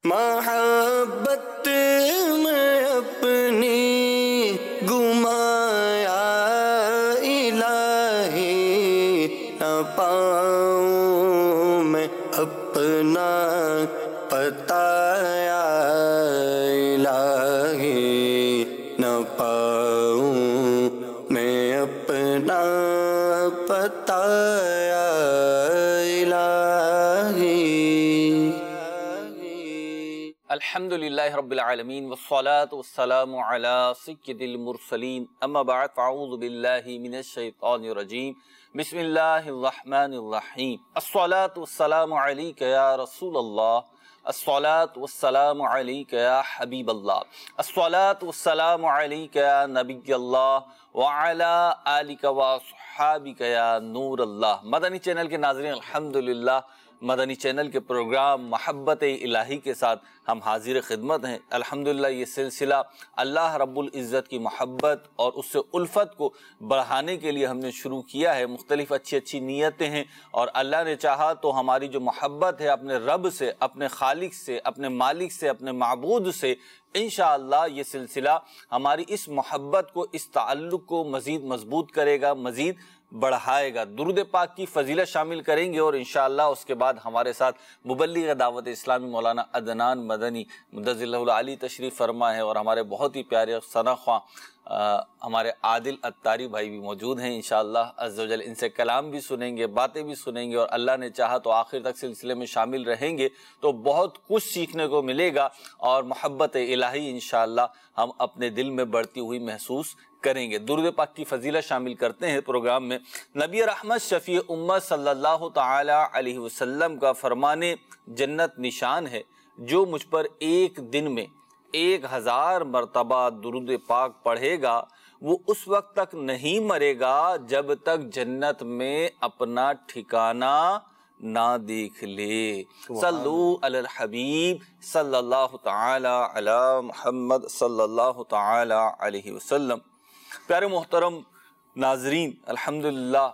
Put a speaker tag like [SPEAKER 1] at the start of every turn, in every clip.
[SPEAKER 1] محبت میں اپنی گمایا الہی، نہ پاؤں میں اپنا پتایا الہی، نہ پاؤں میں اپنا پتایا الہی۔
[SPEAKER 2] الحمدللہ رب العالمین والصلاة والسلام علی سید المرسلین، اما بعد فاعوذ باللہ من الشیطان الرجیم، بسم اللہ الرحمن الرحیم۔ الصلاة والسلام علیک یا رسول اللہ، الصلاة والسلام علیک یا حبیب اللہ، الصلاة والسلام علیک یا نبی اللہ وعلا آلک واصحابک یا نور اللہ۔ مدنی چینل کے ناظرین، الحمدللہ مدنی چینل کے پروگرام محبت الہی کے ساتھ ہم حاضر خدمت ہیں۔ الحمدللہ یہ سلسلہ اللہ رب العزت کی محبت اور اس سے الفت کو بڑھانے کے لیے ہم نے شروع کیا ہے۔ مختلف اچھی نیتیں ہیں اور اللہ نے چاہا تو ہماری جو محبت ہے اپنے رب سے، اپنے خالق سے، اپنے مالک سے، اپنے معبود سے، انشاءاللہ یہ سلسلہ ہماری اس محبت کو، اس تعلق کو مزید مضبوط کرے گا، مزید بڑھائے گا۔ درود پاک کی فضیلت شامل کریں گے اور انشاءاللہ اس کے بعد ہمارے ساتھ مبلغ دعوت اسلامی مولانا عدنان مدنی مدظ اللہ العالی تشریف فرما ہے، اور ہمارے بہت ہی پیارے ثنا خواں ہمارے عادل اتاری بھائی بھی موجود ہیں۔ انشاءاللہ عز و جل ان سے کلام بھی سنیں گے، باتیں بھی سنیں گے، اور اللہ نے چاہا تو آخر تک سلسلے میں شامل رہیں گے تو بہت کچھ سیکھنے کو ملے گا، اور محبت الہی انشاءاللہ ہم اپنے دل میں بڑھتی ہوئی محسوس کریں گے۔ درود پاک کی فضیلت شامل کرتے ہیں پروگرام میں۔ نبی رحمت شفیع امت صلی اللہ تعالی علیہ وسلم کا فرمان جنت نشان ہے، جو مجھ پر ایک دن میں 1000 مرتبہ درود پاک پڑھے گا وہ اس وقت تک نہیں مرے گا جب تک جنت میں اپنا ٹھکانہ نہ دیکھ لے۔ صلو علی الحبیب صلی اللہ تعالی علی محمد صلی اللہ تعالی علیہ وسلم۔ پیارے محترم ناظرین، الحمدللہ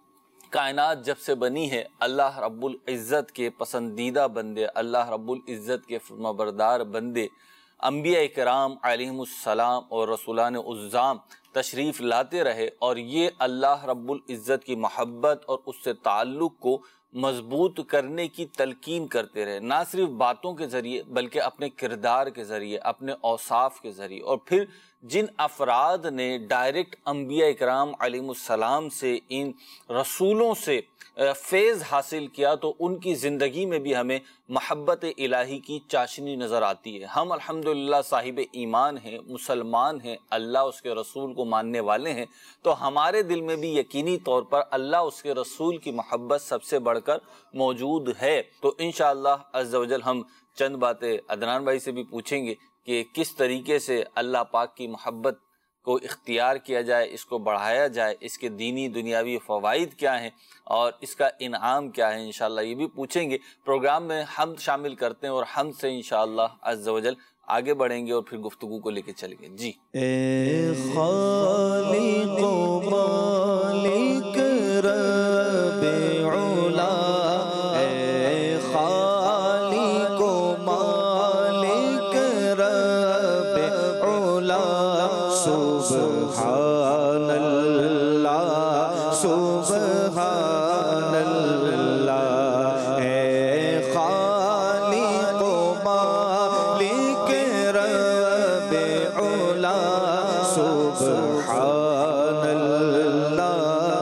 [SPEAKER 2] کائنات جب سے بنی ہے، اللہ رب العزت کے پسندیدہ بندے، اللہ رب العزت کے فرمانبردار بندے، انبیاء کرام علیہم السلام اور رسولان اعظام تشریف لاتے رہے، اور یہ اللہ رب العزت کی محبت اور اس سے تعلق کو مضبوط کرنے کی تلقین کرتے رہے، نہ صرف باتوں کے ذریعے بلکہ اپنے کردار کے ذریعے، اپنے اوصاف کے ذریعے۔ اور پھر جن افراد نے ڈائریکٹ انبیاء اکرام علیہ السلام سے، ان رسولوں سے فیض حاصل کیا، تو ان کی زندگی میں بھی ہمیں محبت الہی کی چاشنی نظر آتی ہے۔ ہم الحمدللہ صاحب ایمان ہیں، مسلمان ہیں، اللہ اس کے رسول کو ماننے والے ہیں، تو ہمارے دل میں بھی یقینی طور پر اللہ اس کے رسول کی محبت سب سے بڑھ کر موجود ہے۔ تو انشاءاللہ عز و جل ہم چند باتیں عدنان بھائی سے بھی پوچھیں گے کہ کس طریقے سے اللہ پاک کی محبت کو اختیار کیا جائے، اس کو بڑھایا جائے، اس کے دینی دنیاوی فوائد کیا ہیں اور اس کا انعام کیا ہے، انشاءاللہ یہ بھی پوچھیں گے۔ پروگرام میں حمد شامل کرتے ہیں اور حمد سے انشاءاللہ عز و جل آگے بڑھیں گے اور پھر گفتگو کو لے کے چلیں گے۔ جی۔
[SPEAKER 1] اے خالق و مالک رب علا، اے خالق و مالک رب علا، سبحان اللہ سبحان اللہ، اے خالق و مالک رب علا، سبحان اللہ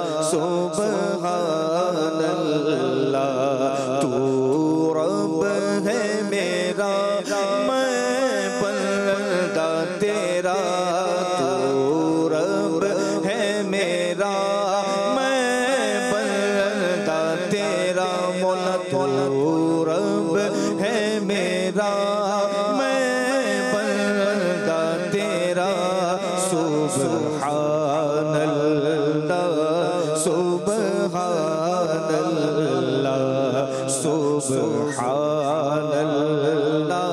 [SPEAKER 1] سبحان اللہ، تو رب ہے میرا میں بندہ تیرا، تو رب ہے میرا میں بندہ تیرا، مولا تو رب ہے میرا میں بندہ تیرا، سبحان اللہ سبحان اللہ سبحان اللہ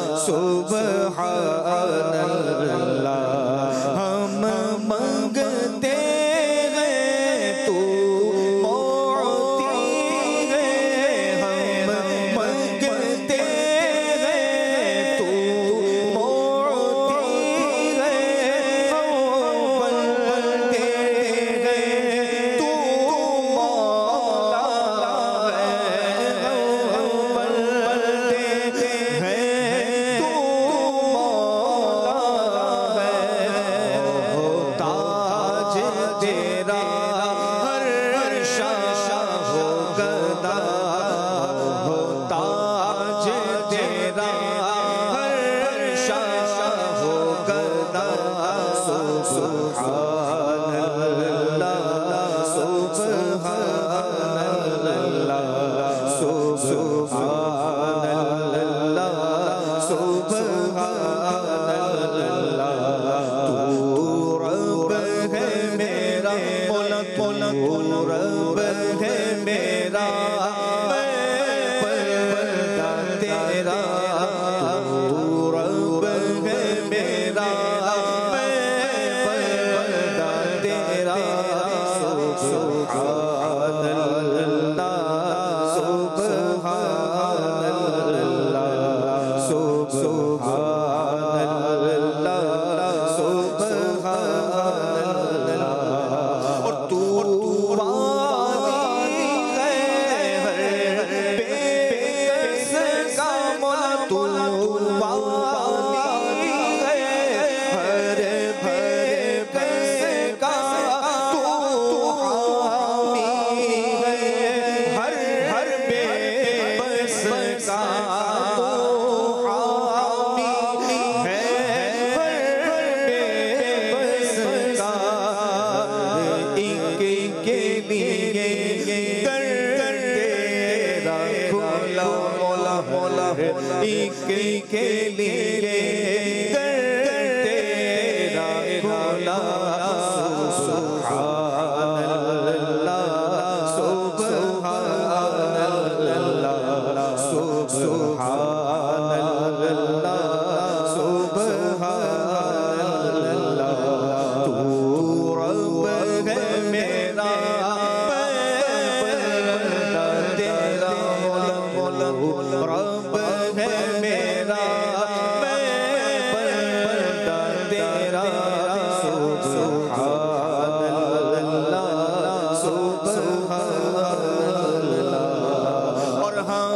[SPEAKER 1] سبحان اللہ، ہم منگتے ہیں تو معطی ہے، ہم منگتے ہیں تیرا ہر شاہ ہو گدا سبحان اللہ سبحان اللہ سبحان اللہ سبحان اللہ تو رب ہے میرا مولا تو رب ہے میرا تیرا تو رب ہے میرا تیرا سبحان اللہ سبحان اللہ سبحان اللہ سبحان اللہ اور تو ایک کے لیے تیرا کھولا سبحان اللہ سبحان اللہ سبحان اللہ سبحان اللہ تو رب ہے میرا تیرا مولا رب ہے میرا بندہ تیرا سبحان اللہ سبحان اللہ اور ہم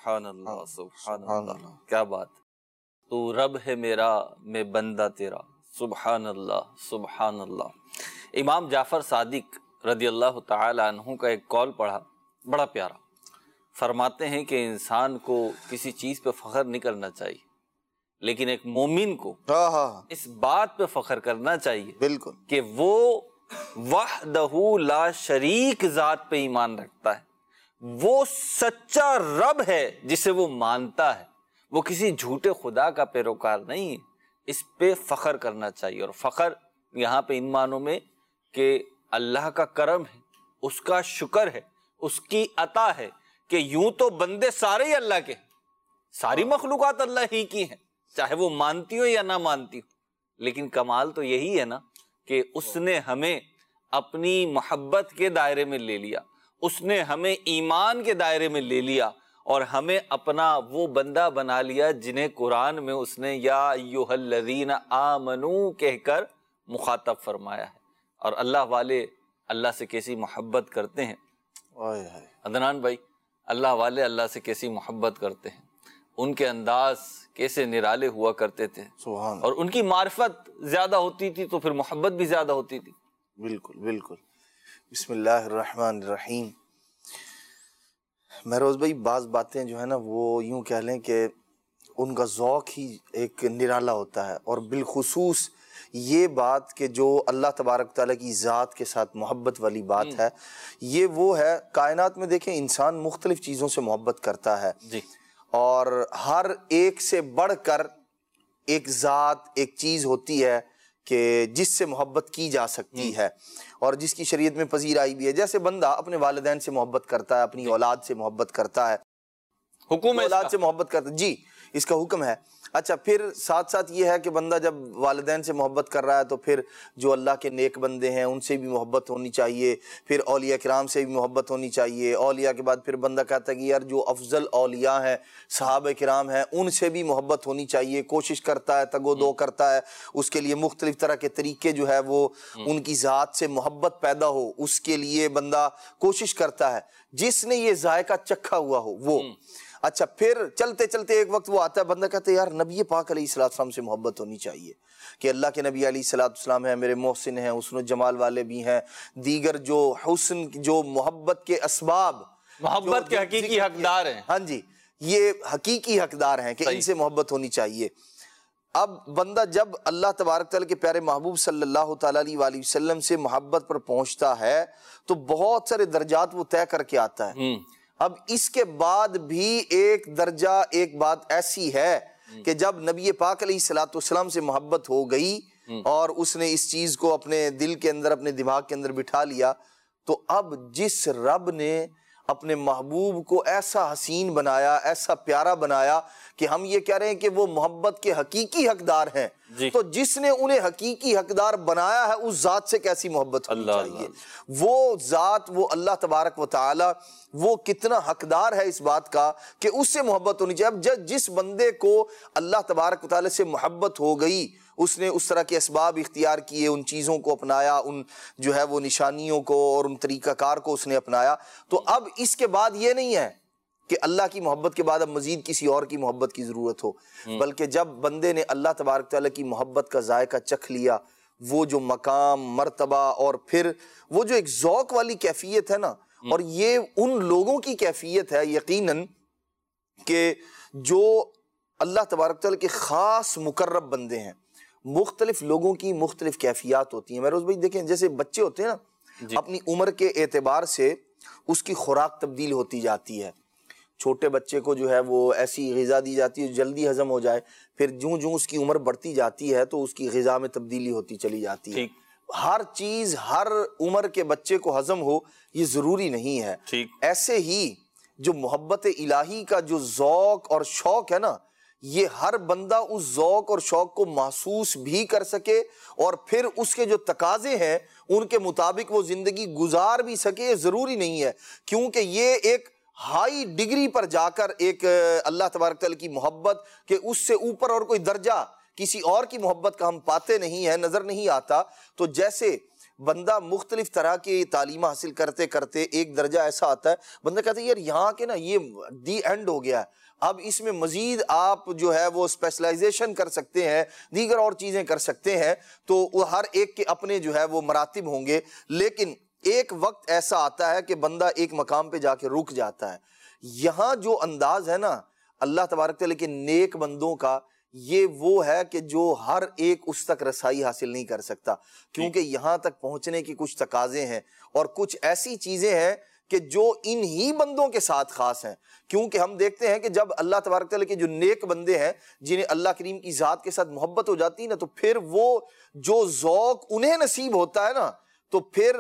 [SPEAKER 2] سبحان اللہ سبحان اللہ، کیا بات، تو رب ہے میرا میں بندہ تیرا، سبحان اللہ سبحان اللہ۔ امام جعفر صادق رضی اللہ تعالی عنہ کا ایک قول پڑھا، بڑا پیارا، فرماتے ہیں کہ انسان کو کسی چیز پہ فخر نہیں کرنا چاہیے، لیکن ایک مومن کو اس بات پہ فخر کرنا چاہیے
[SPEAKER 3] بالکل
[SPEAKER 2] کہ وہ وحدہ لا شریک ذات پہ ایمان رکھتا ہے، وہ سچا رب ہے جسے وہ مانتا ہے، وہ کسی جھوٹے خدا کا پیروکار نہیں ہے، اس پہ فخر کرنا چاہیے۔ اور فخر یہاں پہ ان معنوں میں کہ اللہ کا کرم ہے، اس کا شکر ہے، اس کی عطا ہے، کہ یوں تو بندے سارے ہی اللہ کے ہیں، ساری مخلوقات اللہ ہی کی ہیں، چاہے وہ مانتی ہو یا نہ مانتی ہو، لیکن کمال تو یہی ہے نا کہ اس نے ہمیں اپنی محبت کے دائرے میں لے لیا، اس نے ہمیں ایمان کے دائرے میں لے لیا، اور ہمیں اپنا وہ بندہ بنا لیا جنہیں قرآن میں اس نے یا ایھا الذین آمنو کہہ کر مخاطب فرمایا ہے۔ اور اللہ والے اللہ سے کیسی محبت کرتے ہیں عدنان بھائی، اللہ والے اللہ سے کیسی محبت کرتے ہیں، ان کے انداز کیسے نرالے ہوا کرتے تھے،
[SPEAKER 3] سبحان،
[SPEAKER 2] اور ان کی معرفت زیادہ ہوتی تھی تو پھر محبت بھی زیادہ ہوتی تھی۔
[SPEAKER 3] بالکل بالکل۔ بسم اللہ الرحمن الرحیم۔ مہروز بھائی، بعض باتیں جو ہے نا وہ یوں کہہ لیں کہ ان کا ذوق ہی ایک نرالا ہوتا ہے، اور بالخصوص یہ بات کہ جو اللہ تبارک تعالیٰ کی ذات کے ساتھ محبت والی بات ہے، یہ وہ ہے، کائنات میں دیکھیں انسان مختلف چیزوں سے محبت کرتا ہے
[SPEAKER 2] جی،
[SPEAKER 3] اور ہر ایک سے بڑھ کر ایک ذات ایک چیز ہوتی ہے کہ جس سے محبت کی جا سکتی ہے اور جس کی شریعت میں پذیرائی بھی ہے۔ جیسے بندہ اپنے والدین سے محبت کرتا ہے، اپنی اولاد سے محبت کرتا ہے،
[SPEAKER 2] حکم ہے
[SPEAKER 3] اولاد سے محبت کرتا ہے، جی اس کا حکم ہے۔ اچھا، پھر ساتھ ساتھ یہ ہے کہ بندہ جب والدین سے محبت کر رہا ہے تو پھر جو اللہ کے نیک بندے ہیں ان سے بھی محبت ہونی چاہیے، پھر اولیاء کرام سے بھی محبت ہونی چاہیے، اولیاء کے بعد پھر بندہ کہتا ہے کہ یار جو افضل اولیاء ہیں، صحابہ کرام ہیں، ان سے بھی محبت ہونی چاہیے، کوشش کرتا ہے، تگ و دو کرتا ہے، اس کے لیے مختلف طرح کے طریقے جو ہے وہ ان کی ذات سے محبت پیدا ہو، اس کے لیے بندہ کوشش کرتا ہے، جس نے یہ ذائقہ چکھا ہوا ہو وہ۔ اچھا، پھر چلتے چلتے ایک وقت وہ آتا ہے، بندہ کہتا ہے یار نبی پاک علیہ السلام سے محبت ہونی چاہیے، کہ اللہ کے نبی علیہ السلام ہیں، میرے محسن ہیں، حسن و جمال والے بھی ہیں، دیگر جو حسن جو محبت کے اسباب،
[SPEAKER 2] محبت کے حقیقی حقدار ہیں،
[SPEAKER 3] ہاں جی، یہ حقیقی حقدار ہیں کہ ان سے محبت ہونی چاہیے۔ اب بندہ جب اللہ تبارک تعالیٰ کے پیارے محبوب صلی اللہ تعالیٰ علیہ وآلہ وسلم سے محبت پر پہنچتا ہے تو بہت سارے درجات وہ طے کر کے آتا ہے۔ اب اس کے بعد بھی ایک درجہ، ایک بات ایسی ہے کہ جب نبی پاک علیہ السلام سے محبت ہو گئی اور اس نے اس چیز کو اپنے دل کے اندر، اپنے دماغ کے اندر بٹھا لیا، تو اب جس رب نے اپنے محبوب کو ایسا حسین بنایا، ایسا پیارا بنایا کہ ہم یہ کہہ رہے ہیں کہ وہ محبت کے حقیقی حقدار ہیں، تو جس نے انہیں حقیقی حقدار بنایا ہے اس ذات سے کیسی محبت ہونی چاہیے۔ وہ ذات، وہ اللہ تبارک و تعالی، وہ کتنا حقدار ہے اس بات کا کہ اس سے محبت ہونی چاہیے۔ اب جس بندے کو اللہ تبارک و تعالی سے محبت ہو گئی، اس نے اس طرح کے اسباب اختیار کیے، ان چیزوں کو اپنایا، ان جو ہے وہ نشانیوں کو اور ان طریقہ کار کو اس نے اپنایا، تو اب اس کے بعد یہ نہیں ہے کہ اللہ کی محبت کے بعد اب مزید کسی اور کی محبت کی ضرورت ہو، بلکہ جب بندے نے اللہ تبارک تعالیٰ کی محبت کا ذائقہ چکھ لیا، وہ جو مقام، مرتبہ، اور پھر وہ جو ایک ذوق والی کیفیت ہے نا، اور یہ ان لوگوں کی کیفیت ہے یقیناً کہ جو اللہ تبارک تعالیٰ کے خاص مقرب بندے ہیں۔ مختلف لوگوں کی مختلف کیفیات ہوتی ہیں۔ مہروز بھائی دیکھیں، جیسے بچے ہوتے ہیں نا، اپنی عمر کے اعتبار سے اس کی خوراک تبدیل ہوتی جاتی ہے۔ چھوٹے بچے کو جو ہے وہ ایسی غذا دی جاتی ہے جو جلدی ہضم ہو جائے، پھر جوں جوں اس کی عمر بڑھتی جاتی ہے تو اس کی غذا میں تبدیلی ہوتی چلی جاتی ہے۔ ہر چیز ہر عمر کے بچے کو ہضم ہو یہ ضروری نہیں ہے۔ ایسے ہی جو محبت الہی کا جو ذوق اور شوق ہے نا، یہ ہر بندہ اس ذوق اور شوق کو محسوس بھی کر سکے اور پھر اس کے جو تقاضے ہیں ان کے مطابق وہ زندگی گزار بھی سکے، یہ ضروری نہیں ہے، کیونکہ یہ ایک ہائی ڈگری پر جا کر ایک اللہ تبارک تعالیٰ کی محبت کہ اس سے اوپر اور کوئی درجہ کسی اور کی محبت کا ہم پاتے نہیں ہیں، نظر نہیں آتا۔ تو جیسے بندہ مختلف طرح کی تعلیم حاصل کرتے کرتے ایک درجہ ایسا آتا ہے بندہ کہتا ہے یار یہاں کے نا یہ دی اینڈ ہو گیا ہے، اب اس میں مزید آپ جو ہے وہ اسپیشلائزیشن کر سکتے ہیں، دیگر اور چیزیں کر سکتے ہیں، تو وہ ہر ایک کے اپنے جو ہے وہ مراتب ہوں گے، لیکن ایک وقت ایسا آتا ہے کہ بندہ ایک مقام پہ جا کے رک جاتا ہے۔ یہاں جو انداز ہے نا اللہ تبارک تعالیٰ کے نیک بندوں کا، یہ وہ ہے کہ جو ہر ایک اس تک رسائی حاصل نہیں کر سکتا، کیونکہ یہاں تک پہنچنے کی کچھ تقاضے ہیں اور کچھ ایسی چیزیں ہیں کہ جو انہی بندوں کے ساتھ خاص ہیں، کیونکہ ہم دیکھتے ہیں کہ جب اللہ تبارک تعالیٰ کے جو نیک بندے ہیں جنہیں اللہ کریم کی ذات کے ساتھ محبت ہو جاتی ہے نا، تو پھر وہ جو ذوق انہیں نصیب ہوتا ہے نا، تو پھر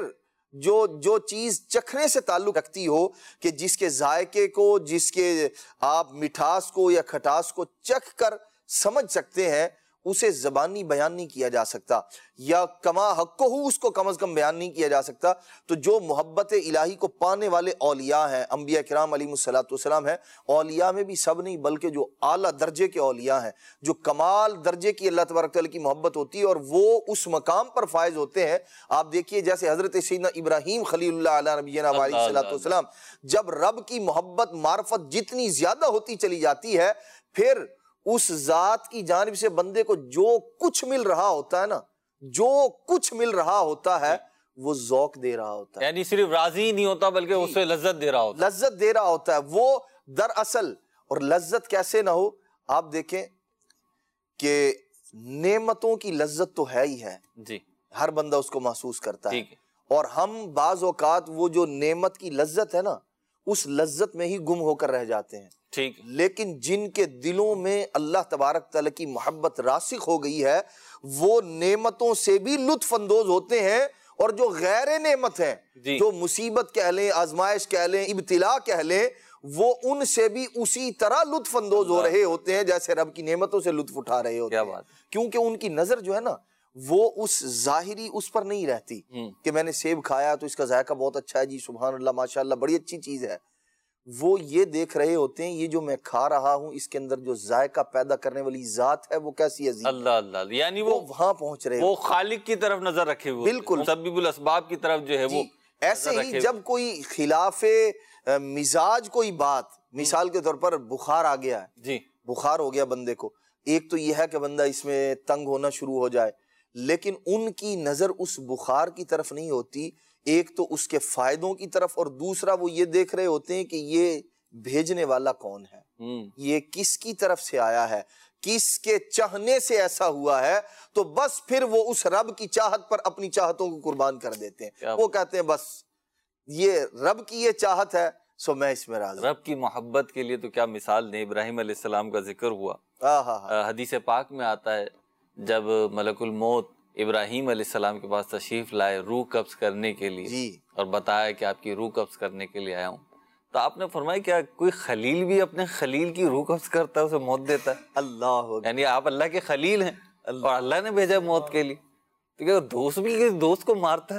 [SPEAKER 3] جو چیز چکھنے سے تعلق رکھتی ہو کہ جس کے ذائقے کو، جس کے آپ مٹھاس کو یا کھٹاس کو چکھ کر سمجھ سکتے ہیں، اسے زبانی بیان نہیں کیا جا سکتا، یا کما حق کو اس کو کم از کم بیان نہیں کیا جا سکتا۔ تو جو محبت الہی کو پانے والے اولیاء ہیں، انبیاء کرام علیہ الصلوۃ والسلام ہیں، اولیاء میں بھی سب نہیں بلکہ جو اعلیٰ درجے کے اولیاء ہیں، جو کمال درجے کی اللہ تبارک تعالیٰ کی محبت ہوتی ہے اور وہ اس مقام پر فائز ہوتے ہیں۔ آپ دیکھیے جیسے حضرت سیدنا ابراہیم خلیل اللہ علیہ نبینا علیہ الصلوۃ والسلام، جب رب کی محبت معرفت جتنی زیادہ ہوتی چلی جاتی ہے، پھر اس ذات کی جانب سے بندے کو جو کچھ مل رہا ہوتا ہے نا، جو کچھ مل رہا ہوتا ہے وہ ذوق دے رہا ہوتا ہے،
[SPEAKER 2] یعنی صرف راضی نہیں ہوتا بلکہ اسے لذت دے رہا ہوتا ہے،
[SPEAKER 3] لذت دے رہا ہوتا ہے وہ دراصل۔ اور لذت کیسے نہ ہو، آپ دیکھیں کہ نعمتوں کی لذت تو ہے ہی ہے،
[SPEAKER 2] جی
[SPEAKER 3] ہر بندہ اس کو محسوس کرتا ہے،
[SPEAKER 2] ٹھیک ہے،
[SPEAKER 3] اور ہم بعض اوقات وہ جو نعمت کی لذت ہے نا، اس لذت میں ہی گم ہو کر رہ جاتے ہیں،
[SPEAKER 2] ٹھیک،
[SPEAKER 3] لیکن جن کے دلوں میں اللہ تبارک تعالیٰ کی محبت راسخ ہو گئی ہے، وہ نعمتوں سے بھی لطف اندوز ہوتے ہیں، اور جو غیر نعمت ہیں، جو مصیبت کہہ لیں، آزمائش کہہ لیں، ابتلا کہہ لیں، وہ ان سے بھی اسی طرح لطف اندوز ہو رہے ہوتے ہیں جیسے رب کی نعمتوں سے لطف اٹھا رہے ہوتے ہیں، کیونکہ ان کی نظر جو ہے نا وہ اس ظاہری اس پر نہیں رہتی کہ میں نے سیب کھایا تو اس کا ذائقہ بہت اچھا ہے، جی سبحان اللہ ماشاءاللہ بڑی اچھی چیز ہے، وہ یہ دیکھ رہے ہوتے ہیں یہ جو میں کھا رہا ہوں اس کے اندر جو ذائقہ پیدا کرنے والی ذات ہے وہ کیسی عظیم،
[SPEAKER 2] اللہ اللہ، یعنی وہ
[SPEAKER 3] وہاں پہنچ رہے،
[SPEAKER 2] وہ خالق کی طرف نظر رکھے ہوئے، بالکل مسبب الاسباب کی طرف جو ہے وہ
[SPEAKER 3] ایسے ہی جب کوئی خلاف مزاج کوئی بات، مثال کے طور پر بخار آ گیا ہے،
[SPEAKER 2] جی
[SPEAKER 3] بخار ہو گیا بندے کو، ایک تو یہ ہے کہ بندہ اس میں تنگ ہونا شروع ہو جائے، لیکن ان کی نظر اس بخار کی طرف نہیں ہوتی، ایک تو اس کے فائدوں کی طرف، اور دوسرا وہ یہ دیکھ رہے ہوتے ہیں کہ یہ بھیجنے والا کون ہے، یہ کس کی طرف سے آیا ہے، کس کے چاہنے سے ایسا ہوا ہے، تو بس پھر وہ اس رب کی چاہت پر اپنی چاہتوں کو قربان کر دیتے ہیں، وہ کہتے ہیں بس یہ رب کی یہ چاہت ہے سو میں اس میں راضی۔
[SPEAKER 2] رب کی محبت کے لیے تو کیا مثال دیں، ابراہیم علیہ السلام کا ذکر ہوا، حدیث پاک میں آتا ہے جب ملک الموت ابراہیم علیہ السلام کے پاس تشریف لائے روح قبض کرنے کے لیے، اور بتایا کہ آپ کی روح قبض کرنے کے لیے آیا ہوں، تو آپ نے فرمایا کیا کوئی خلیل بھی اپنے خلیل کی روح قبض کرتا ہے، اسے موت دیتا ہے؟
[SPEAKER 3] اللہ،
[SPEAKER 2] یعنی آپ اللہ کے خلیل ہیں اور اللہ نے بھیجا موت کے لیے، تو کیا دوست بھی کسی دوست کو مارتا ہے؟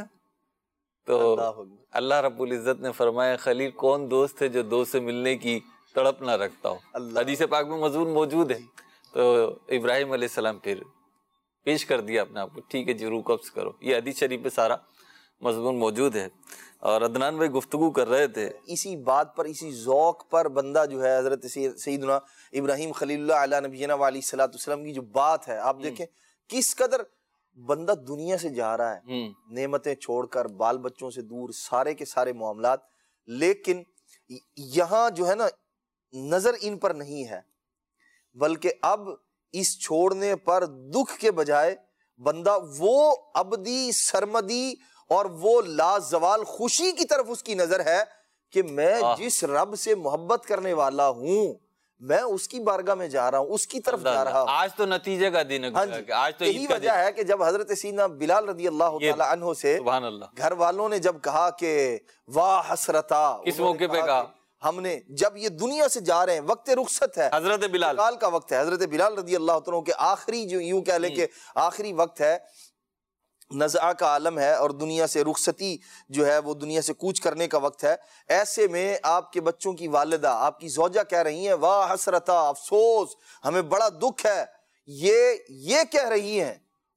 [SPEAKER 2] تو اللہ رب العزت نے فرمایا خلیل کون دوست ہے جو دوست سے ملنے کی تڑپ نہ رکھتا ہو، حدیث پاک میں مضمون موجود ہے۔ تو ابراہیم علیہ السلام پھر پیش کر دیا اپنے آپ کو، ٹھیک ہے جی روح قبض کرو، یہ حدیث شریف پہ سارا مضمون موجود ہے۔ اور عدنان بھائی گفتگو کر رہے تھے
[SPEAKER 3] اسی بات پر، اسی ذوق پر بندہ جو ہے حضرت سیدنا ابراہیم خلیل اللہ علیہ نبینا علیہ الصلوۃ والسلام کی جو بات ہے، آپ دیکھیں کس قدر بندہ دنیا سے جا رہا ہے، نعمتیں چھوڑ کر، بال بچوں سے دور، سارے کے سارے معاملات، لیکن یہاں جو ہے نا نظر ان پر نہیں ہے، بلکہ اب اس چھوڑنے پر دکھ کے بجائے بندہ وہ ابدی سرمدی اور وہ لازوال خوشی کی طرف اس کی نظر ہے کہ میں جس رب سے محبت کرنے والا ہوں میں اس کی بارگاہ میں جا رہا ہوں، اس کی طرف جا رہا ہوں۔
[SPEAKER 2] آج تو نتیجے کا دن ہے، آج تو
[SPEAKER 3] یہی وجہ ہے کہ جب حضرت سیدنا بلال رضی اللہ تعالی عنہ سے گھر والوں نے جب کہا کہ واہ حسرتا،
[SPEAKER 2] کس موقع پہ کہا؟
[SPEAKER 3] ہم نے جب یہ دنیا سے جا رہے ہیں، وقت رخصت ہے،
[SPEAKER 2] حضرت بلال
[SPEAKER 3] کا وقت ہے، حضرت بلال رضی اللہ عنہ کے آخری جو یوں کہہ لیں کہ آخری وقت ہے، نزعہ کا عالم ہے اور دنیا سے رخصتی جو ہے وہ دنیا سے کوچ کرنے کا وقت ہے، ایسے میں آپ کے بچوں کی والدہ، آپ کی زوجہ کہہ رہی ہیں واہ حسرتا، افسوس، ہمیں بڑا دکھ ہے، یہ کہہ رہی ہیں،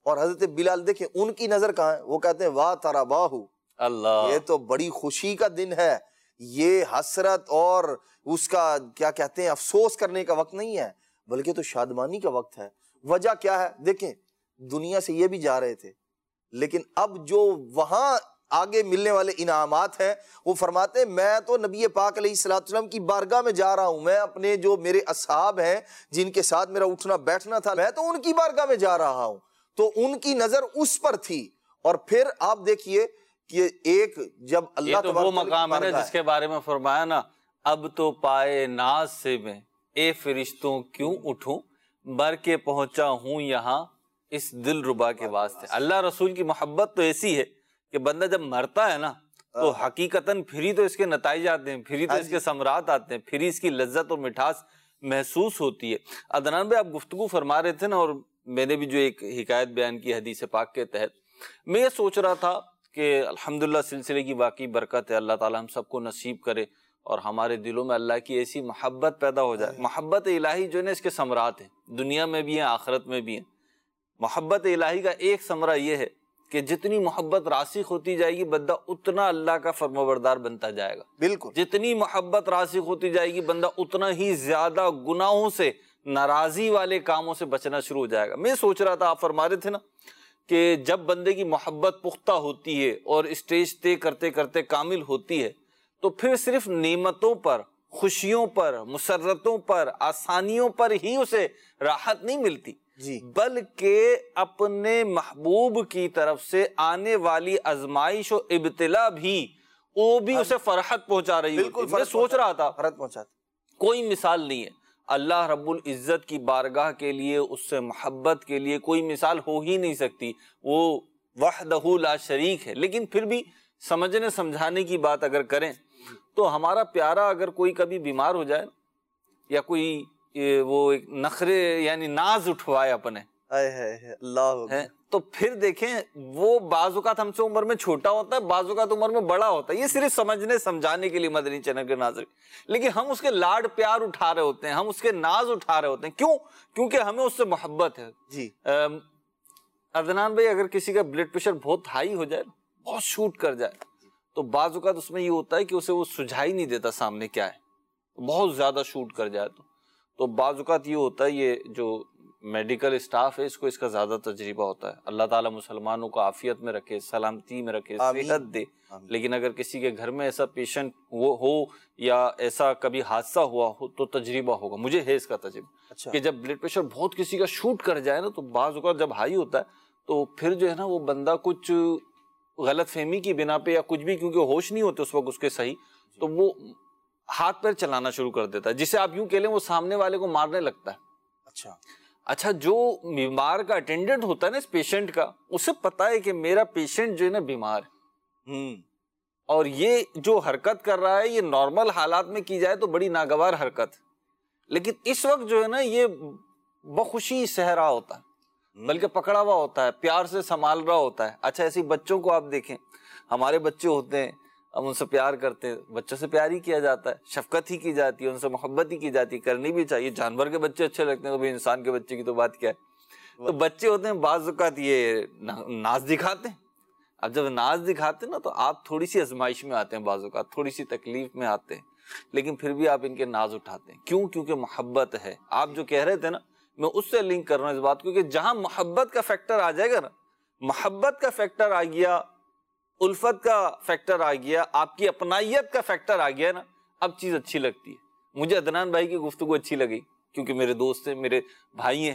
[SPEAKER 3] اور حضرت بلال دیکھیں ان کی نظر کہاں ہے، وہ کہتے ہیں واہ ترباہو،
[SPEAKER 2] اللہ،
[SPEAKER 3] یہ تو بڑی خوشی کا دن ہے، یہ حسرت اور اس کا کیا کہتے ہیں افسوس کرنے کا وقت نہیں ہے، بلکہ تو شادمانی کا وقت ہے۔ وجہ کیا ہے؟ دیکھیں دنیا سے یہ بھی جا رہے تھے، لیکن اب جو وہاں آگے ملنے والے انعامات ہیں، وہ فرماتے ہیں میں تو نبی پاک علیہ الصلوۃ والسلام کی بارگاہ میں جا رہا ہوں، میں اپنے جو میرے اصحاب ہیں جن کے ساتھ میرا اٹھنا بیٹھنا تھا، میں تو ان کی بارگاہ میں جا رہا ہوں، تو ان کی نظر اس پر تھی۔ اور پھر آپ دیکھیے کہ ایک جب اللہ
[SPEAKER 2] یہ تو وہ مقام ہے نا جس کے بارے میں فرمایا نا، اب تو پائے ناز سے میں اے فرشتوں کیوں اٹھوں، بر کے پہنچا ہوں یہاں اس دل ربا کے واسطے۔ اللہ رسول کی محبت تو ایسی ہے کہ بندہ جب مرتا ہے نا تو حقیقتاً پھر تو اس کے نتائج آتے ہیں، پھر تو اس کے ثمرات آتے ہیں، پھر اس کی لذت اور مٹھاس محسوس ہوتی ہے۔ عدنان بھائی آپ گفتگو فرما رہے تھے نا، اور میں نے بھی جو ایک حکایت بیان کی حدیث پاک کے تحت، میں یہ سوچ رہا تھا کہ الحمدللہ سلسلے کی واقعی برکت ہے، اللہ تعالیٰ ہم سب کو نصیب کرے اور ہمارے دلوں میں اللہ کی ایسی محبت پیدا ہو جائے۔ محبت الہی جو ہے نا اس کے ثمرات ہیں، دنیا میں بھی ہیں آخرت میں بھی ہیں۔ محبت الہی کا ایک ثمرہ یہ ہے کہ جتنی محبت راسخ ہوتی جائے گی بندہ اتنا اللہ کا فرمانبردار بنتا جائے گا،
[SPEAKER 3] بالکل
[SPEAKER 2] جتنی محبت راسخ ہوتی جائے گی بندہ اتنا ہی زیادہ گناہوں سے، ناراضی والے کاموں سے بچنا شروع ہو جائے گا۔ میں سوچ رہا تھا، آپ فرما رہے تھے نا کہ جب بندے کی محبت پختہ ہوتی ہے اور اسٹیج طے کرتے کرتے کامل ہوتی ہے تو پھر صرف نعمتوں پر، خوشیوں پر، مسرتوں پر، آسانیوں پر ہی اسے راحت نہیں ملتی،
[SPEAKER 3] جی،
[SPEAKER 2] بلکہ اپنے محبوب کی طرف سے آنے والی آزمائش و ابتلا بھی وہ بھی اسے فرحت پہنچا رہی ہوتی ہے۔ میں سوچ رہا تھا
[SPEAKER 3] فرحت پہنچاتے،
[SPEAKER 2] کوئی مثال نہیں ہے اللہ رب العزت کی بارگاہ کے لیے، اس سے محبت کے لیے کوئی مثال ہو ہی نہیں سکتی، وہ وحدہ لا شریک ہے۔ لیکن پھر بھی سمجھنے سمجھانے کی بات اگر کریں تو ہمارا پیارا اگر کوئی کبھی بیمار ہو جائے یا کوئی وہ ایک نخرے یعنی ناز اٹھوائے اپنے،
[SPEAKER 3] اللہ
[SPEAKER 2] تو پھر دیکھیں وہ بعض اوقات ہم سے عمر میں چھوٹا ہوتا ہے، بعض اوقات عمر میں بڑا ہوتا ہے، یہ صرف سمجھنے سمجھانے کے لیے مدنی چینل کے ناظرین، لیکن ہم اس کے لاڈ پیار اٹھا رہے ہوتے ہیں، ہم اس کے ناز اٹھا رہے ہوتے ہیں، کیوں؟ کیونکہ ہمیں اس سے محبت ہے۔
[SPEAKER 3] جی،
[SPEAKER 2] عدنان بھائی اگر کسی کا بلڈ پریشر بہت ہائی ہو جائے، بہت شوٹ کر جائے، تو بعض اوقات اس میں یہ ہوتا ہے کہ اسے وہ سجھائی نہیں دیتا سامنے کیا ہے، بہت زیادہ شوٹ کر جائے تو بعض اوقات یہ ہوتا ہے، یہ جو میڈیکل اسٹاف ہے اس کو اس کا زیادہ تجربہ ہوتا ہے، اللہ تعالیٰ مسلمانوں کو عافیت میں رکھے، سلامتی میں رکھے، صحت دے، لیکن اگر کسی کے گھر میں ایسا پیشنٹ ہو یا ایسا کبھی حادثہ ہوا ہو تو تجربہ ہوگا، مجھے ہے اس کا تجربہ کہ جب بلڈ پریشر بہت کسی کا شوٹ کر جائے نا تو بعض اوقات جب ہائی ہوتا ہے تو پھر جو ہے نا وہ بندہ کچھ غلط فہمی کی بنا پہ یا کچھ بھی، کیونکہ ہوش نہیں ہوتے اس وقت اس کے صحیح، تو وہ ہاتھ پیر چلانا شروع کر دیتا ہے، جسے آپ یوں کہہ لیں وہ سامنے والے کو مارنے لگتا ہے۔ اچھا جو بیمار کا اٹینڈنٹ ہوتا ہے نا اس پیشنٹ کا، اسے پتا ہے کہ میرا پیشنٹ جو ہے نا بیمار ہے اور یہ جو حرکت کر رہا ہے یہ نارمل حالات میں کی جائے تو بڑی ناگوار حرکت ہے، لیکن اس وقت جو ہے نا یہ بخوشی سہ رہا ہوتا ہے، بلکہ پکڑا ہوا ہوتا ہے، پیار سے سنبھال رہا ہوتا ہے۔ اچھا ایسی بچوں کو آپ دیکھیں، ہمارے بچے ہوتے ہیں، ہم ان سے پیار کرتے ہیں، بچوں سے پیار ہی کیا جاتا ہے، شفقت ہی کی جاتی ہے، ان سے محبت ہی کی جاتی ہے، کرنی بھی چاہیے۔ جانور کے بچے اچھے لگتے ہیں تو بھائی انسان کے بچے کی تو بات کیا ہے۔ تو بچے ہوتے ہیں بعض اوقات یہ ناز دکھاتے ہیں، اب جب ناز دکھاتے ہیں نا تو آپ تھوڑی سی آزمائش میں آتے ہیں، بعض اوقات تھوڑی سی تکلیف میں آتے ہیں، لیکن پھر بھی آپ ان کے ناز اٹھاتے ہیں، کیوں؟ کیونکہ محبت ہے۔ آپ جو کہہ رہے تھے نا، میں اس سے لنک کر رہا ہوں اس بات کو کہ جہاں محبت کا فیکٹر آ جائے گا نا، محبت کا فیکٹر آ گیا، الفت کا فیکٹر آ گیا، آپ کی اپنائیت کا فیکٹر آ گیا نا، اب چیز اچھی لگتی ہے۔ مجھے عدنان بھائی کی گفتگو اچھی لگی کیونکہ میرے دوست ہیں، میرے بھائی ہیں،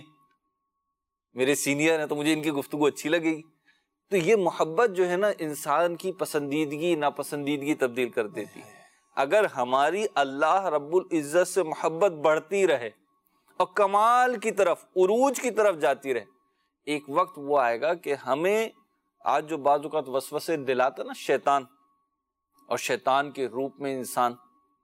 [SPEAKER 2] میرے سینئر ہیں، تو مجھے ان کی گفتگو اچھی لگے گی۔ تو یہ محبت جو ہے نا انسان کی پسندیدگی ناپسندیدگی تبدیل کر دیتی ہے۔ اگر ہماری اللہ رب العزت سے محبت بڑھتی رہے اور کمال کی طرف، عروج کی طرف جاتی رہے، ایک وقت وہ آئے گا کہ ہمیں آج جو بعض اوقات وسوسے دلاتا نا شیطان، اور شیطان کے روپ میں انسان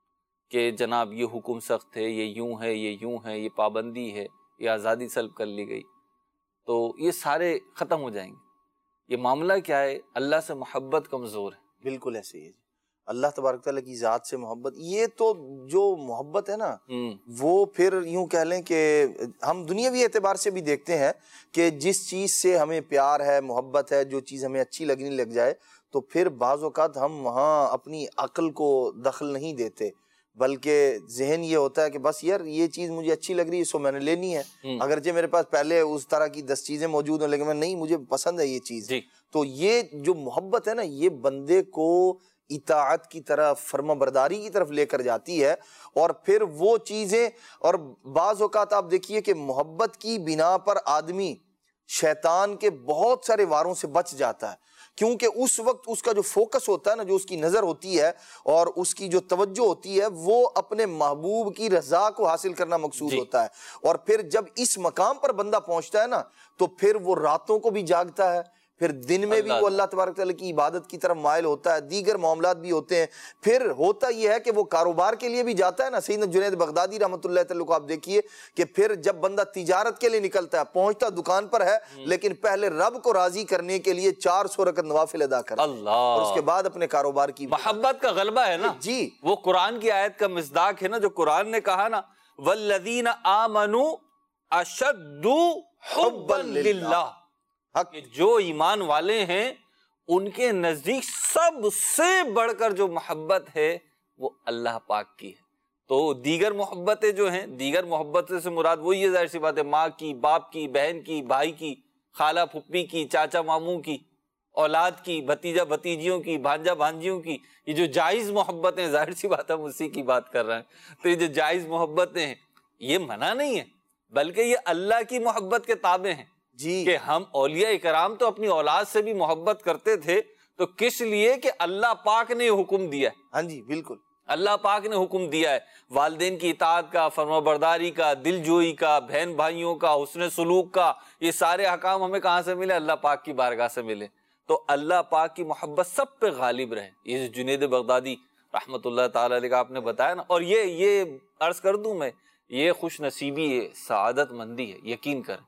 [SPEAKER 2] کہ جناب یہ حکم سخت ہے، یہ یوں ہے، یہ یوں ہے، یہ پابندی ہے، یہ آزادی سلب کر لی گئی، تو یہ سارے ختم ہو جائیں گے۔ یہ معاملہ کیا ہے؟ اللہ سے محبت کمزور ہے۔
[SPEAKER 3] بالکل ایسے ہی ہے۔ اللہ تبارک تعالیٰ کی ذات سے محبت، یہ تو جو محبت ہے نا وہ پھر یوں کہہ لیں کہ ہم دنیاوی اعتبار سے بھی دیکھتے ہیں کہ جس چیز سے ہمیں پیار ہے، محبت ہے، جو چیز ہمیں اچھی لگنے لگ جائے تو پھر بعض اوقات ہم وہاں اپنی عقل کو دخل نہیں دیتے، بلکہ ذہن یہ ہوتا ہے کہ بس یار یہ چیز مجھے اچھی لگ رہی ہے سو میں نے لینی ہے، اگرچہ میرے پاس پہلے اس طرح کی 10 چیزیں موجود ہیں لیکن میں نہیں، مجھے پسند ہے یہ چیز۔ تو یہ جو محبت ہے نا یہ بندے کو اطاعت کی طرف، فرما برداری کی طرف لے کر جاتی ہے، اور پھر وہ چیزیں، اور بعض اوقات آپ دیکھیے کہ محبت کی بنا پر آدمی شیطان کے بہت سارے واروں سے بچ جاتا ہے، کیونکہ اس وقت اس کا جو فوکس ہوتا ہے نا، جو اس کی نظر ہوتی ہے اور اس کی جو توجہ ہوتی ہے وہ اپنے محبوب کی رضا کو حاصل کرنا مقصود ہوتا ہے، اور پھر جب اس مقام پر بندہ پہنچتا ہے نا تو پھر وہ راتوں کو بھی جاگتا ہے، پھر دن میں بھی وہ اللہ تبارک تعالیٰ کی عبادت کی طرف مائل ہوتا ہے، دیگر معاملات بھی ہوتے ہیں، پھر ہوتا یہ ہے کہ وہ کاروبار کے لیے بھی جاتا ہے نا۔ سیدنا جنید بغدادی رحمۃ اللہ تعالیٰ کو آپ دیکھیے کہ پھر جب بندہ تجارت کے لیے نکلتا ہے، پہنچتا دکان پر ہے لیکن پہلے رب کو راضی کرنے کے لیے 400 رکعت نوافل ادا کرتا ہے اور اس کے بعد اپنے کاروبار کی
[SPEAKER 2] محبت کا غلبہ ہے نا جی، وہ قرآن کی آیت کا مصداق ہے نا، جو قرآن نے کہا نا والذین آمنوا اشد حبا للہ، کہ جو ایمان والے ہیں ان کے نزدیک سب سے بڑھ کر جو محبت ہے وہ اللہ پاک کی ہے۔ تو دیگر محبتیں جو ہیں، دیگر محبتیں سے مراد وہی ہے، ظاہر سی بات ہے، ماں کی، باپ کی، بہن کی، بھائی کی، خالہ پھپھی کی، چاچا ماموں کی، اولاد کی، بھتیجا بھتیجیوں کی، بھانجا بھانجیوں کی، یہ جو جائز محبتیں، ظاہر سی بات ہے ہم اسی کی بات کر رہے ہیں، تو یہ جو جائز محبتیں ہیں یہ منع نہیں ہے، بلکہ یہ اللہ کی محبت کے تابع ہیں جی، کہ ہم اولیاء کرام تو اپنی اولاد سے بھی محبت کرتے تھے، تو کس لیے کہ اللہ پاک نے حکم دیا ہے۔
[SPEAKER 3] ہاں جی بالکل،
[SPEAKER 2] اللہ پاک نے حکم دیا ہے والدین کی اطاعت کا، فرما برداری کا، دل جوئی کا، بہن بھائیوں کا، حسن سلوک کا، یہ سارے احکام ہمیں کہاں سے ملے؟ اللہ پاک کی بارگاہ سے ملے۔ تو اللہ پاک کی محبت سب پہ غالب رہے، یہ جنید بغدادی رحمت اللہ تعالی علیہ کا آپ نے بتایا نا، اور یہ عرض کر دوں میں، یہ خوش نصیبی ہے، سعادت مندی ہے، یقین کریں،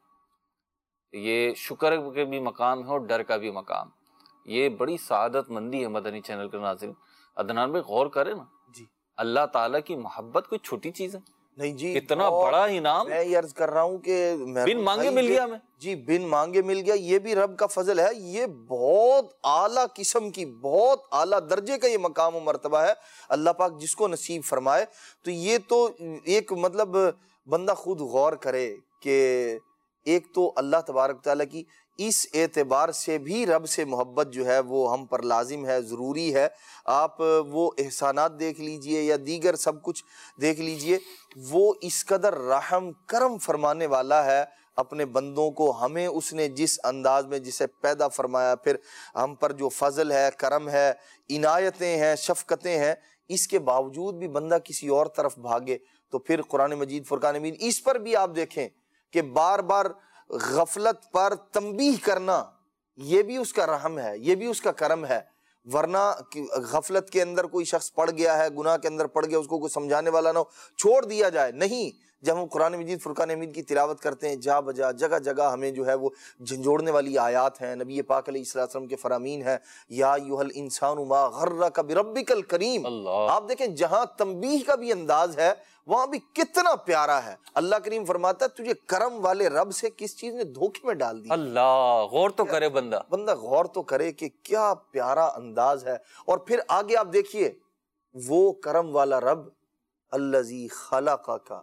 [SPEAKER 2] یہ شکر کے بھی مقام ہے اور ڈر کا بھی مقام، یہ بڑی سعادت مندی ہے۔ مدنی چینل کے ناظرین، عدنان بھائی غور کریں نا، جی اللہ تعالیٰ کی محبت کوئی چھوٹی چیز ہے
[SPEAKER 3] نہیں جی،
[SPEAKER 2] اتنا بڑا انعام
[SPEAKER 3] میں یہ عرض کر رہا ہوں کہ
[SPEAKER 2] بن مانگے مل گیا ہمیں،
[SPEAKER 3] جی بن مانگے مل گیا، یہ بھی رب کا فضل ہے، یہ بہت اعلیٰ قسم کی، بہت اعلیٰ درجے کا یہ مقام و مرتبہ ہے، اللہ پاک جس کو نصیب فرمائے۔ تو یہ تو ایک مطلب بندہ خود غور کرے کہ ایک تو اللہ تبارک تعالیٰ کی اس اعتبار سے بھی رب سے محبت جو ہے وہ ہم پر لازم ہے، ضروری ہے۔ آپ وہ احسانات دیکھ لیجئے یا دیگر سب کچھ دیکھ لیجئے، وہ اس قدر رحم کرم فرمانے والا ہے اپنے بندوں کو، ہمیں اس نے جس انداز میں جسے پیدا فرمایا، پھر ہم پر جو فضل ہے، کرم ہے، عنایتیں ہیں، شفقتیں ہیں، اس کے باوجود بھی بندہ کسی اور طرف بھاگے تو پھر قرآن مجید، فرقان مجید، اس پر بھی آپ دیکھیں کہ بار بار غفلت پر تنبیہ کرنا، یہ بھی اس کا رحم ہے، یہ بھی اس کا کرم ہے۔ ورنہ غفلت کے اندر کوئی شخص پڑ گیا ہے، گناہ کے اندر پڑ گیا، اس کو کوئی سمجھانے والا نہ ہو، چھوڑ دیا جائے، نہیں۔ جب ہم قرآن مجید، فرقان حمید کی تلاوت کرتے ہیں، جا بجا جگہ جگہ ہمیں جو ہے وہ جھنجھوڑنے والی آیات ہیں، نبی پاک علیہ السلام کے فرامین ہیں، یا ایھا الانسان ما غرک بربک الکریم۔ آپ دیکھیں جہاں تنبیہ کا بھی انداز ہے وہاں بھی کتنا پیارا ہے۔ اللہ کریم فرماتا ہے تجھے کرم والے رب سے کس چیز نے دھوکے میں ڈال دیا۔ اللہ
[SPEAKER 2] غور تو کرے بندہ
[SPEAKER 3] غور تو کرے کہ کیا پیارا انداز ہے۔ اور پھر آگے آپ دیکھیے، وہ کرم والا رب الذی خلقک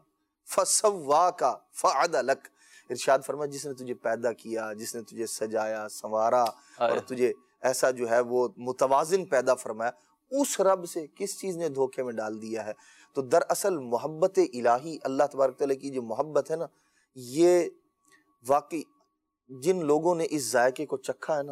[SPEAKER 3] فسواک فعدلک، ارشاد فرمایا جس نے تجھے پیدا کیا، جس نے تجھے سجایا سنوارا اور تجھے ایسا جو ہے وہ متوازن پیدا فرمایا، اس رب سے کس چیز نے دھوکے میں ڈال دیا ہے۔ تو دراصل محبت الہی، اللہ تبارک تعالیٰ کی جو محبت ہے نا، یہ واقعی جن لوگوں نے اس ذائقے کو چکھا ہے نا،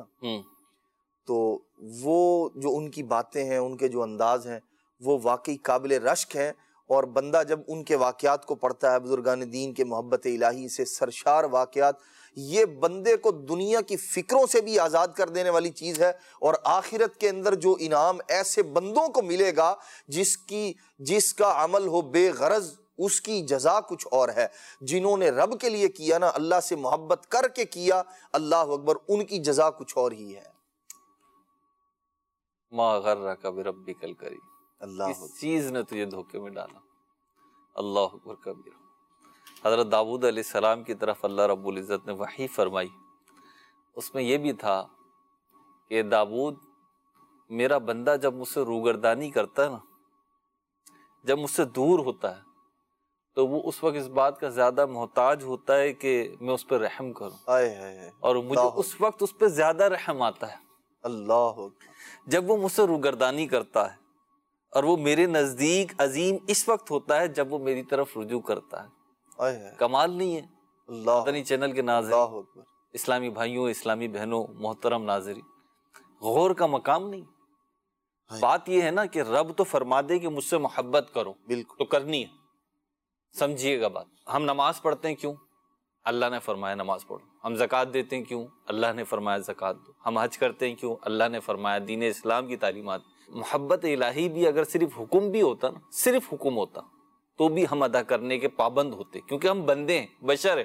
[SPEAKER 3] تو وہ جو ان کی باتیں ہیں، ان کے جو انداز ہیں، وہ واقعی قابل رشک ہیں۔ اور بندہ جب ان کے واقعات کو پڑھتا ہے، بزرگان دین کے محبت الہی سے سرشار واقعات، یہ بندے کو دنیا کی فکروں سے بھی آزاد کر دینے والی چیز ہے، اور آخرت کے اندر جو انعام ایسے بندوں کو ملے گا جس کا عمل ہو بے غرض، اس کی جزا کچھ اور ہے۔ جنہوں نے رب کے لیے کیا نا، اللہ سے محبت کر کے کیا، اللہ اکبر، ان کی جزا کچھ اور ہی ہے۔
[SPEAKER 2] ما غرک بربک الکریم،
[SPEAKER 3] اللہ
[SPEAKER 2] کس چیز نے تجھے دھوکے میں ڈالا؟ اللہ اکبر کبیر۔ حضرت داؤد علیہ السلام کی طرف اللہ رب العزت نے وحی فرمائی، اس میں یہ بھی تھا کہ داؤد، میرا بندہ جب مجھ سے روگردانی کرتا ہے نا، جب مجھ سے دور ہوتا ہے، تو وہ اس وقت اس بات کا زیادہ محتاج ہوتا ہے کہ میں اس پہ رحم کروں، اور مجھے اس وقت اس پہ زیادہ رحم آتا ہے۔
[SPEAKER 3] اللہ
[SPEAKER 2] جب وہ مجھ سے روگردانی کرتا ہے، اور وہ میرے نزدیک عظیم اس وقت ہوتا ہے جب وہ میری طرف رجوع کرتا ہے۔ کمال نہیں ہے؟
[SPEAKER 3] اللہ
[SPEAKER 2] مدنی چینل کے ناظرین، اسلامی بھائیوں، اسلامی بہنوں، محترم ناظرین، غور کا مقام نہیں؟ بات یہ ہے نا کہ رب تو فرما دے کہ مجھ سے محبت کرو،
[SPEAKER 3] بالکل،
[SPEAKER 2] تو کرنی ہے۔ سمجھیے گا بات، ہم نماز پڑھتے ہیں کیوں؟ اللہ نے فرمایا نماز پڑھو۔ ہم زکوٰۃ دیتے ہیں کیوں؟ اللہ نے فرمایا زکوٰۃ دو۔ ہم حج کرتے ہیں کیوں؟ اللہ نے فرمایا، دین اسلام کی تعلیمات۔ محبت الہی بھی اگر صرف حکم بھی ہوتا نا، صرف حکم ہوتا، تو بھی ہم ادا کرنے کے پابند ہوتے، کیونکہ ہم بندے ہیں، بشر ہیں،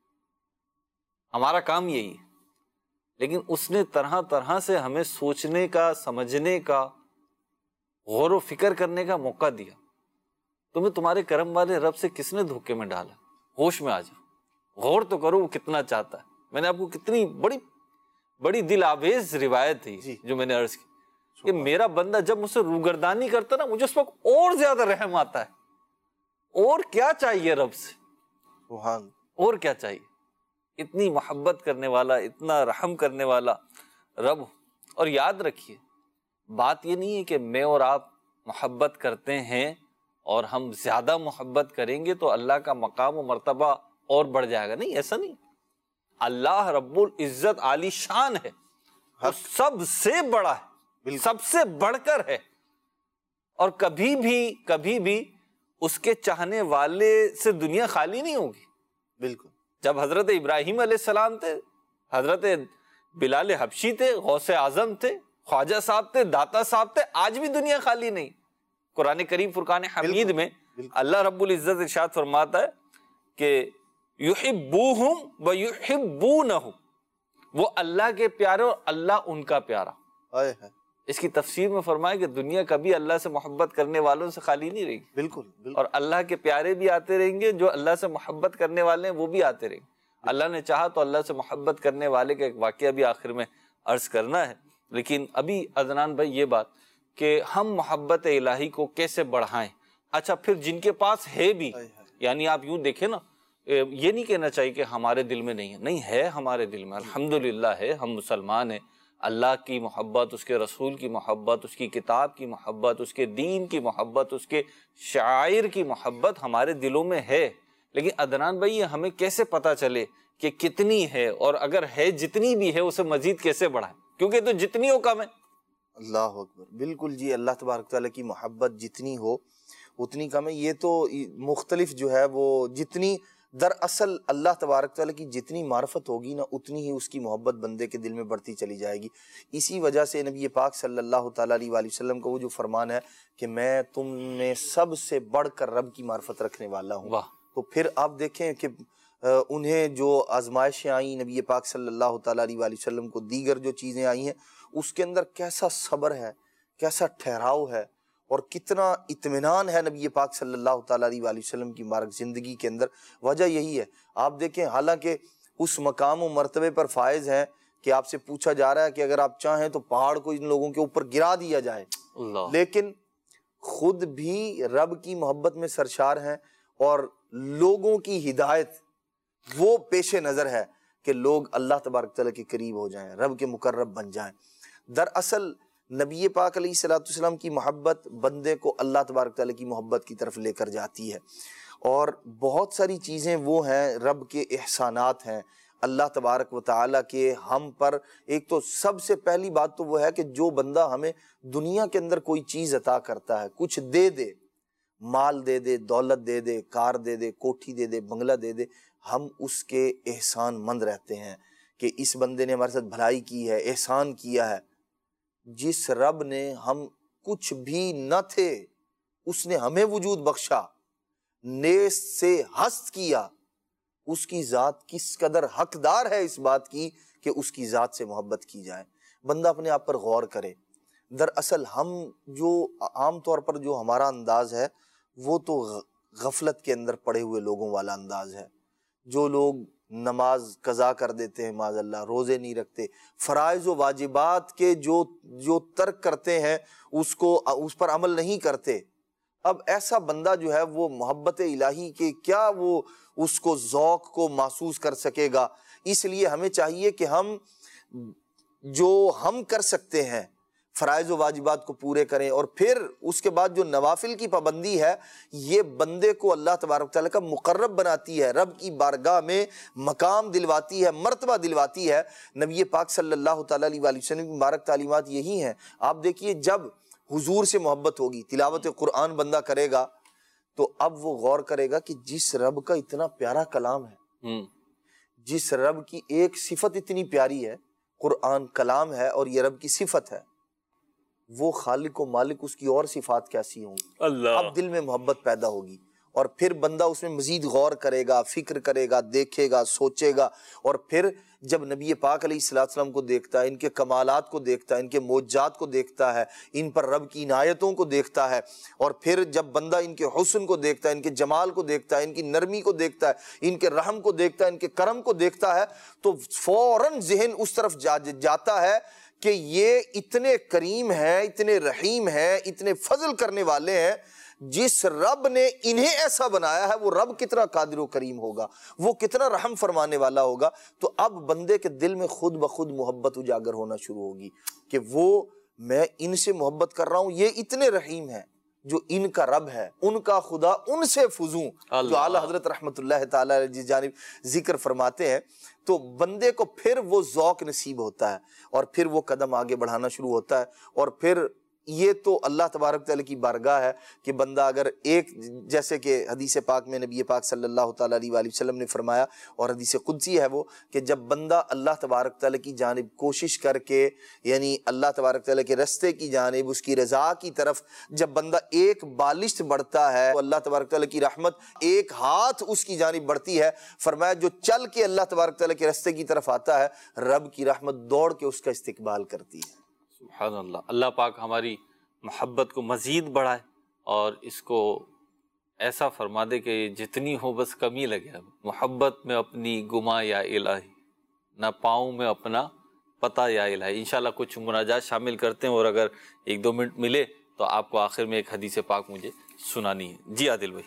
[SPEAKER 2] ہمارا کام یہی ہے۔ لیکن اس نے طرح طرح سے ہمیں سوچنے کا، سمجھنے کا، غور و فکر کرنے کا موقع دیا۔ تمہیں تمہارے کرم والے رب سے کس نے دھوکے میں ڈالا؟ ہوش میں آ جاؤ، غور تو کرو وہ کتنا چاہتا ہے۔ میں نے آپ کو کتنی بڑی دل آویز روایت تھی جو میں نے عرض کی کہ میرا بندہ جب مجھ سے روگردانی کرتا نا، مجھے اس وقت اور زیادہ رحم آتا ہے۔ اور کیا چاہیے رب سے؟ اور کیا چاہیے؟ اتنی محبت کرنے والا، اتنا رحم کرنے والا رب۔ اور یاد رکھیے، بات یہ نہیں ہے کہ میں اور آپ محبت کرتے ہیں اور ہم زیادہ محبت کریں گے تو اللہ کا مقام و مرتبہ اور بڑھ جائے گا، نہیں، ایسا نہیں۔ اللہ رب العزت عالی شان ہے، سب سے بڑا ہے، سب سے بڑھ کر ہے، اور کبھی بھی اس کے چاہنے والے سے دنیا خالی نہیں ہوگی۔
[SPEAKER 3] بالکل،
[SPEAKER 2] جب حضرت ابراہیم علیہ السلام تھے، حضرت بلال حبشی تھے، غوث اعظم تھے، خواجہ صاحب تھے، داتا صاحب تھے، آج بھی دنیا خالی نہیں۔ قرآن کریم فرقان حمید میں اللہ رب العزت ارشاد فرماتا ہے کہ یحبوہم و یحبونہ، وہ اللہ کے پیارے اور اللہ ان کا پیارا۔ اس کی تفسیر میں فرمایا کہ دنیا کبھی اللہ سے محبت کرنے والوں سے خالی نہیں رہے گی،
[SPEAKER 3] بالکل،
[SPEAKER 2] اور اللہ کے پیارے بھی آتے رہیں گے، جو اللہ سے محبت کرنے والے ہیں وہ بھی آتے رہیں گے۔ اللہ نے چاہا تو اللہ سے محبت کرنے والے کا ایک واقعہ بھی آخر میں عرض کرنا ہے، لیکن ابھی عدنان بھائی یہ بات کہ ہم محبت الہی کو کیسے بڑھائیں۔ اچھا، پھر جن کے پاس ہے بھی، یعنی آپ یوں دیکھیں نا، یہ نہیں کہنا چاہیے کہ ہمارے دل میں نہیں ہے، نہیں ہے، ہمارے دل میں الحمدللہ ہے، ہم مسلمان ہیں۔ اللہ کی محبت، اس کے رسول کی محبت، اس کی کتاب کی محبت، اس کے دین کی محبت، اس کے شعائر کی محبت ہمارے دلوں میں ہے۔ لیکن عدنان بھائی، یہ ہمیں کیسے پتہ چلے کہ کتنی ہے، اور اگر ہے جتنی بھی ہے اسے مزید کیسے بڑھائیں؟ کیونکہ تو جتنی ہو کم ہے۔
[SPEAKER 3] اللہ اکبر، بالکل جی، اللہ تبارک تعالیٰ کی محبت جتنی ہو اتنی کم ہے۔ یہ تو مختلف جو ہے وہ جتنی دراصل اللہ تبارک تعالیٰ کی جتنی معرفت ہوگی نا، اتنی ہی اس کی محبت بندے کے دل میں بڑھتی چلی جائے گی۔ اسی وجہ سے نبی پاک صلی اللہ تعالیٰ علیہ وآلہ وسلم کا وہ جو فرمان ہے کہ میں تم میں سب سے بڑھ کر رب کی معرفت رکھنے والا ہوں، تو پھر آپ دیکھیں کہ انہیں جو آزمائشیں آئیں نبی پاک صلی اللہ تعالیٰ علیہ وآلہ وسلم کو، دیگر جو چیزیں آئی ہیں، اس کے اندر کیسا صبر ہے، کیسا ٹھہراؤ ہے، اور کتنا اطمینان ہے نبی پاک صلی اللہ تعالیٰ علیہ وآلہ وسلم کی مبارک زندگی کے اندر۔ وجہ یہی ہے، آپ دیکھیں، حالانکہ اس مقام و مرتبے پر فائز ہیں کہ آپ سے پوچھا جا رہا ہے کہ اگر آپ چاہیں تو پہاڑ کو ان لوگوں کے اوپر گرا دیا جائے، لیکن خود بھی رب کی محبت میں سرشار ہیں، اور لوگوں کی ہدایت وہ پیش نظر ہے کہ لوگ اللہ تبارک تعالیٰ کے قریب ہو جائیں، رب کے مقرب بن جائیں۔ دراصل نبی پاک علیہ الصلوۃ والسلام کی محبت بندے کو اللہ تبارک تعالیٰ کی محبت کی طرف لے کر جاتی ہے، اور بہت ساری چیزیں وہ ہیں، رب کے احسانات ہیں اللہ تبارک و تعالیٰ کے ہم پر۔ ایک تو سب سے پہلی بات تو وہ ہے کہ جو بندہ ہمیں دنیا کے اندر کوئی چیز عطا کرتا ہے، کچھ دے دے، مال دے دے، دولت دے دے، کار دے دے، کوٹھی دے دے، بنگلہ دے دے، ہم اس کے احسان مند رہتے ہیں کہ اس بندے نے ہمارے ساتھ بھلائی کی ہے، احسان کیا ہے۔ جس رب نے ہم کچھ بھی نہ تھے، اس نے ہمیں وجود بخشا، نیز سے ہست کیا، اس کی ذات کس قدر حقدار ہے اس بات کی کہ اس کی ذات سے محبت کی جائے۔ بندہ اپنے آپ پر غور کرے، دراصل ہم جو عام طور پر جو ہمارا انداز ہے وہ تو غفلت کے اندر پڑے ہوئے لوگوں والا انداز ہے. جو لوگ نماز قضا کر دیتے ہیں معاذ اللہ, روزے نہیں رکھتے, فرائض و واجبات کے جو ترک کرتے ہیں اس پر عمل نہیں کرتے. اب ایسا بندہ جو ہے وہ محبت الہی کے کیا وہ اس کو ذوق کو محسوس کر سکے گا. اس لیے ہمیں چاہیے کہ ہم کر سکتے ہیں فرائض و واجبات کو پورے کریں, اور پھر اس کے بعد جو نوافل کی پابندی ہے یہ بندے کو اللہ تبارک تعالیٰ کا مقرب بناتی ہے, رب کی بارگاہ میں مقام دلواتی ہے, مرتبہ دلواتی ہے. نبی پاک صلی اللہ تعالیٰ علیہ وآلہ وسلم کی مبارک تعلیمات یہی ہیں. آپ دیکھیے جب حضور سے محبت ہوگی, تلاوت قرآن بندہ کرے گا تو اب وہ غور کرے گا کہ جس رب کا اتنا پیارا کلام ہے, جس رب کی ایک صفت اتنی پیاری ہے, قرآن کلام ہے اور یہ رب کی صفت ہے, وہ خالق و مالک اس کی اور صفات کیسی ہوں گی. اب دل میں محبت پیدا ہوگی اور پھر بندہ اس میں مزید غور کرے گا, فکر کرے گا, دیکھے گا, سوچے گا. اور پھر جب نبی پاک علیہ السلام کو دیکھتا ہے, ان کے کمالات کو دیکھتا ہے, ان کے معجزات کو دیکھتا ہے, ان پر رب کی عنایتوں کو دیکھتا ہے, اور پھر جب بندہ ان کے حسن کو دیکھتا ہے, ان کے جمال کو دیکھتا ہے, ان کی نرمی کو دیکھتا ہے, ان کے رحم کو دیکھتا ہے, ان کے کرم کو دیکھتا ہے, تو فوراً ذہن اس طرف جاتا ہے کہ یہ اتنے کریم ہیں, اتنے رحیم ہیں, اتنے فضل کرنے والے ہیں. جس رب نے انہیں ایسا بنایا ہے وہ رب کتنا قادر و کریم ہوگا, وہ کتنا رحم فرمانے والا ہوگا. تو اب بندے کے دل میں خود بخود محبت اجاگر ہونا شروع ہوگی کہ میں ان سے محبت کر رہا ہوں, یہ اتنے رحیم ہیں, جو ان کا رب ہے, ان کا خدا ان سے فزوں, جو اعلیٰ حضرت رحمت اللہ تعالیٰ جس جانب ذکر فرماتے ہیں. تو بندے کو پھر وہ ذوق نصیب ہوتا ہے اور پھر وہ قدم آگے بڑھانا شروع ہوتا ہے. اور پھر یہ تو اللہ تبارک تعالیٰ کی بارگاہ ہے کہ بندہ اگر جیسے کہ حدیث پاک میں نبی پاک صلی اللہ تعالیٰ علیہ وآلہ وسلم نے فرمایا, اور حدیث قدسی ہے وہ, کہ جب بندہ اللہ تبارک تعالیٰ کی جانب کوشش کر کے, یعنی اللہ تبارک تعالیٰ کے رستے کی جانب, اس کی رضا کی طرف جب بندہ ایک بالشت بڑھتا ہے, تو اللہ تبارک تعالیٰ کی رحمت ایک ہاتھ اس کی جانب بڑھتی ہے. فرمایا جو چل کے اللہ تبارک تعالیٰ کے رستے کی طرف آتا ہے, رب کی رحمت دوڑ کے اس کا استقبال کرتی ہے.
[SPEAKER 2] سبحان اللہ. اللہ پاک ہماری محبت کو مزید بڑھائے اور اس کو ایسا فرما دے کہ جتنی ہو بس کمی لگے. محبت میں اپنی گما یا الہی, نہ پاؤں میں اپنا پتہ یا الہی. انشاءاللہ کچھ مناجات شامل کرتے ہیں, اور اگر 1-2 منٹ ملے تو آپ کو آخر میں ایک حدیث پاک مجھے سنانی ہے. جی عادل بھائی.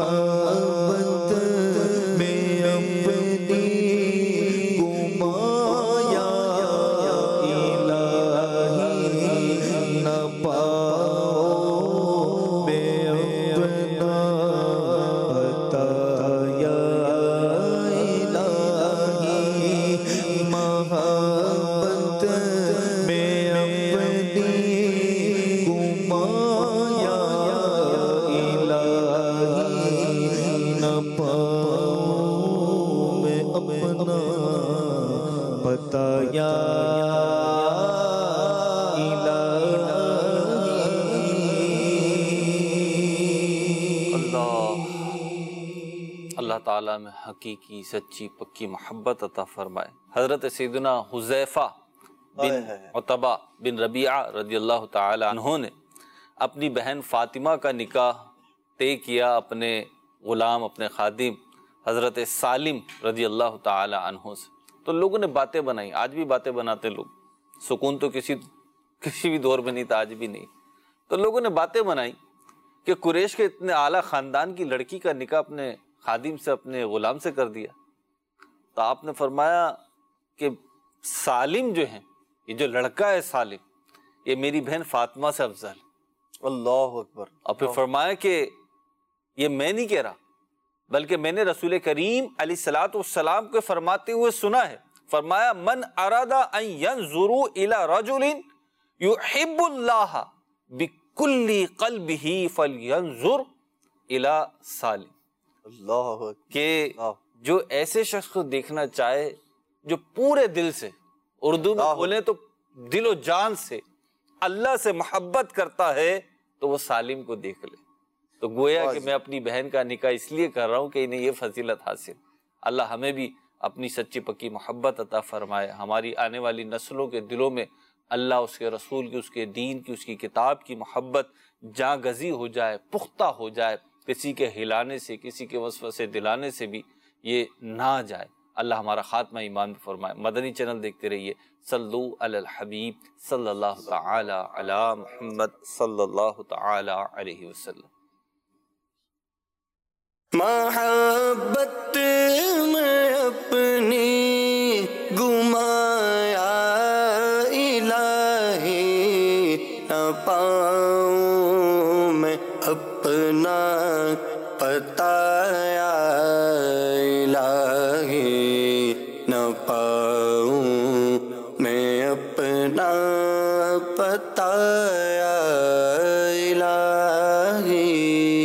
[SPEAKER 1] محبت میں اپنی گمایا الہی نہ پاؤ میں اپنا بتایا الہی محبت میں اپنی گمایا الہی نہ پاؤ میں اپنا بتایا
[SPEAKER 2] اللہ تعالیٰ میں حقیقی سچی پکی محبت عطا فرمائے۔ حضرت سیدنا حذیفہ بن عتبہ بن ربیعہ رضی اللہ تعالیٰ عنہ نے اپنی بہن فاطمہ کا نکاح طے کیا اپنے غلام اپنے خادم حضرت سالم رضی اللہ تعالیٰ عنہ سے۔ تو لوگوں نے باتیں بنائی، آج بھی باتیں بناتے لوگ، سکون تو کسی بھی دور میں نہیں تھا، آج بھی نہیں۔ تو لوگوں نے باتیں بنائی کہ قریش کے اتنے اعلیٰ خاندان کی لڑکی کا نکاح اپنے خادم سے اپنے غلام سے کر دیا۔ تو آپ نے فرمایا کہ سالم جو ہیں، یہ جو لڑکا ہے سالم، یہ میری بہن فاطمہ سے افضل۔
[SPEAKER 3] اللہ اکبر۔
[SPEAKER 2] اور پھر فرمایا کہ یہ میں نہیں کہہ رہا، بلکہ میں نے رسول کریم علیہ الصلوۃ والسلام کو فرماتے ہوئے سنا ہے۔ فرمایا من اراد ان ينظروا الى رجل يحب اللہ بكل قلبه فلينظر الى سالم۔
[SPEAKER 3] اللہ اکبر۔
[SPEAKER 2] کہ جو ایسے شخص کو دیکھنا چاہے جو پورے دل سے، اردو میں بولیں تو دل و جان سے اللہ سے محبت کرتا ہے، تو وہ سالم کو دیکھ لے۔ تو گویا کہ میں اپنی بہن کا نکاح اس لیے کر رہا ہوں کہ انہیں یہ فضیلت حاصل۔ اللہ ہمیں بھی اپنی سچی پکی محبت عطا فرمائے، ہماری آنے والی نسلوں کے دلوں میں اللہ، اس کے رسول کی، اس کے دین کی، اس کی کتاب کی محبت جاں گزی ہو جائے، پختہ ہو جائے، کسی کے ہلانے سے، کسی کے وسوسے دلانے سے بھی یہ نہ جائے۔ اللہ ہمارا خاتمہ ایمان میں فرمائے۔ مدنی چینل دیکھتے رہیے۔ صلو علی الحبیب صلی اللہ تعالی علی محمد صلی اللہ تعالی علیہ وسلم۔
[SPEAKER 1] محبت میں اپنی گمایا الہی نہ پاؤں میں اپنا بتایا الہی نہ پاؤں میں اپنا بتایا الہی